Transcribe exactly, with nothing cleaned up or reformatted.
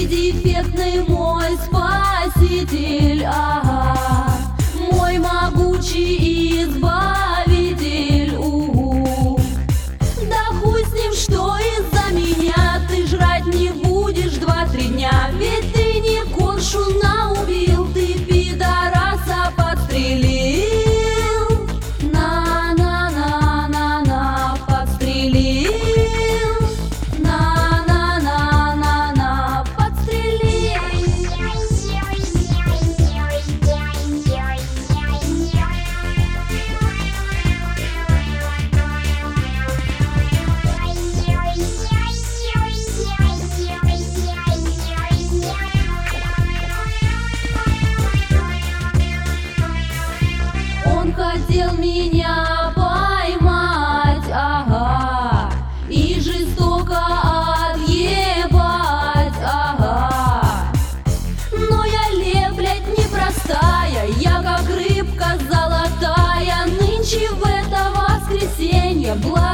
дефектный мой спаситель, ага, мой могучий избавитель, угу. Да хуй с ним, что из-за меня ты жрать не будешь два-три дня, ведь ты не коршуна убил, ты пидораса подстрелил, на-на-на-на-на, подстрелил, на-на-на-на-на, подстрелил. Он хотел меня поймать, ага, и жестоко отъебать, ага. Но я лев, блядь, непростая, я как рыбка золотая, нынче в это воскресенье.